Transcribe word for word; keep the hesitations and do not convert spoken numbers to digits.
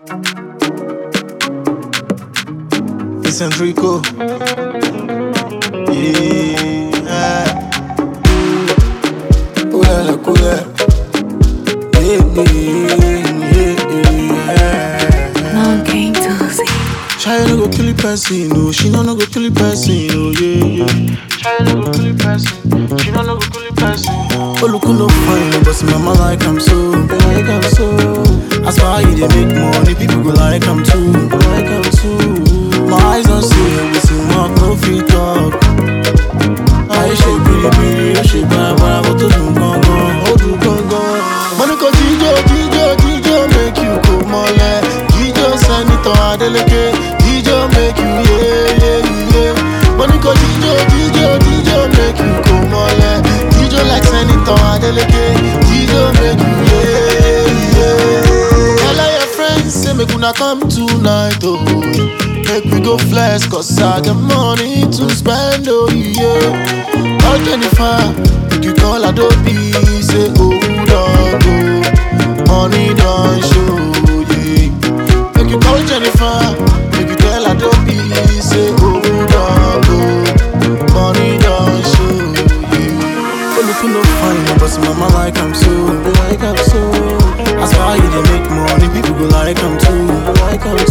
It's Enrico. Yeah. Ooh la la, cool la. Yeah, yeah, yeah. Long game Tuesday. Child no go kill the person, no. She no no go kill the person, oh yeah, yeah. Child no go kill the person, she no no go kill the person. Oh look who no fine, but see mama like I'm so, like I'm so. As far as they make money, people go like I'm too, like I'm too. My eyes don't see it, we see mark, no free talk. I shake pretty pretty, you shake bad, but I want to do gong gong, oh do gong gong. Money go Gijo, Gijo, Gijo, make you go mole. Gijo send it to Adeleke, Gijo make you yeah, yeah, yeah. Money go Gijo, Gijo, Gijo, make you go mole. Gijo like send it to Adeleke, Gijo make you yeah, yeah. Tell all your friends, say make una come tonight, oh. Make we go flex, cause I got money to spend, oh yeah. Call Jennifer, make you call Adobe, say oh, don't go, money don't show, yeah. Make you call Jennifer, make you tell Adobe, say oh, don't go, money don't show, yeah. Oh, look who no fine, but see mama like I'm so, like I'm so. As far as they make money, people go like I'm too, like I'm too.